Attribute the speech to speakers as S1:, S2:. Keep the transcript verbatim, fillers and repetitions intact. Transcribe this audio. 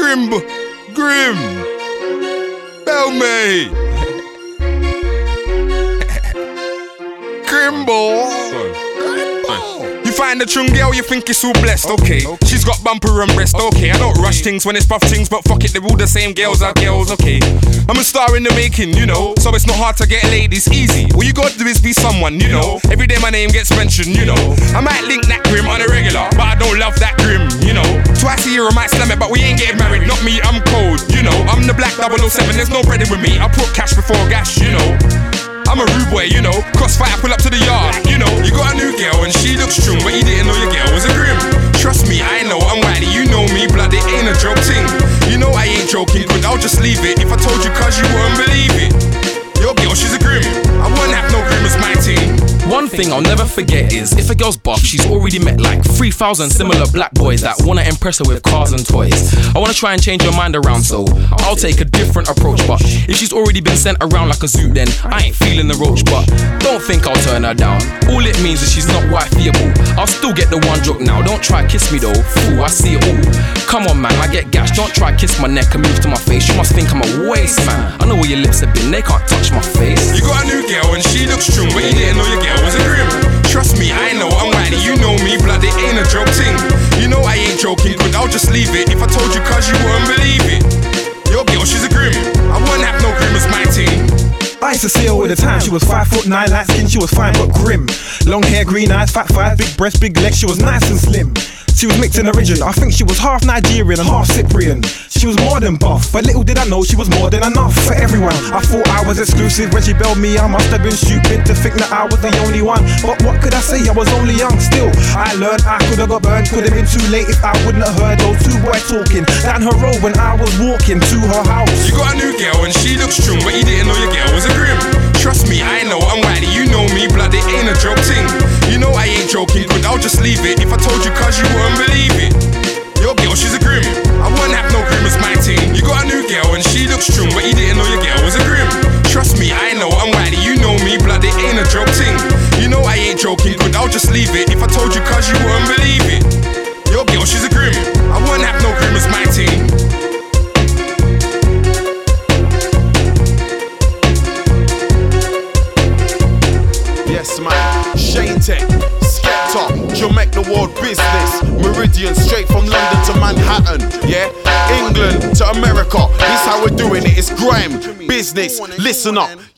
S1: Grim, Grim, Bellmate, Grimble. You find a chung girl, you think it's all blessed, okay. She's got bumper and breast, okay. I don't rush things when it's buff things, but fuck it, they're all the same girls are girls, okay. I'm a star in the making, you know, so it's not hard to get ladies, easy. All you gotta do is be someone, you know. Every day my name gets mentioned, you know. I might link that Grim on a regular, but I don't love that Grim, you know. Twice a year I might slam it, but we ain't getting married, not me, I'm cold, you know. I'm the black double oh seven, there's no bread with me, I put cash before gas, you know. I'm a rude boy, you know. Crossfire, pull up to the yard, you know. You got a new girl and she looks strong, but you didn't know your girl was a Grim. Trust me, I know I'm Wiley, you know me, blood, it ain't a joke thing. You know I ain't joking, good, I'll just leave it. If I told you cause you wouldn't believe it. Your girl, she's a Grim. I wouldn't have no Grim as my team.
S2: One thing I'll never forget is, if a girl's buff, she's already met like three thousand similar black boys that wanna impress her with cars and toys. I wanna try and change her mind around, so I'll take a different approach. But if she's already been sent around like a zoo, then I ain't feeling the roach. But don't think I'll turn her down, all it means is she's not wifeyable. I'll still get the one joke now, don't try kiss me though, fool, I see it all. Come on man, I get gash, don't try kiss my neck and move to my face. You must think I'm a waste man, I know where your lips have been, they can't touch my face.
S1: You got a new girl and she looks strong, but you didn't know your girl was a Grim. Trust me, I know I'm Wiley, you know me, blood, it ain't a joke thing. You know I ain't joking, good, I'll just leave it. If I told you cause you wouldn't believe it. Your girl, she's a Grim. I wouldn't have no Grim as my team.
S3: I used to see her all the time. She was five foot nine, light skin, she was fine but grim. Long hair, green eyes, fat thighs, big breasts, big legs. She was nice and slim. She was mixed in origin. I think she was half Nigerian and half Cyprian. She was more than buff, but little did I know she was more than enough for everyone. I thought I was exclusive when she bailed me. I must have been stupid to think that I was the only one. But what could I say? I was only young still. I learned I could have got burned. Could have been too late if I wouldn't have heard those two boys talking down her road when I was walking to her house.
S1: You got a new girl and she looks strong, but you didn't know your girl was a Grim. Trust me, I know I'm Wiley, you know me, blood, it ain't a joke thing. You know I ain't joking, good, I'll just leave it. If I told you cause you wouldn't believe it. Your girl, she's a Grim. I wouldn't have no Grim as my team. You got a new girl and she looks strong, but you didn't know your girl was a Grim. Trust me, I know I'm Wiley, you know me, blood, it ain't a joke thing. You know I ain't joking, good, I'll just leave it. If I told you cause you wouldn't believe it. Your girl, she's a Grim. I wouldn't have no Grim as my team.
S4: Yes man, Shane Tech, Skepta, you'll make the world business. Meridian, straight from London to Manhattan, yeah? England to America, this how we're doing it, it's grime, business, listen up.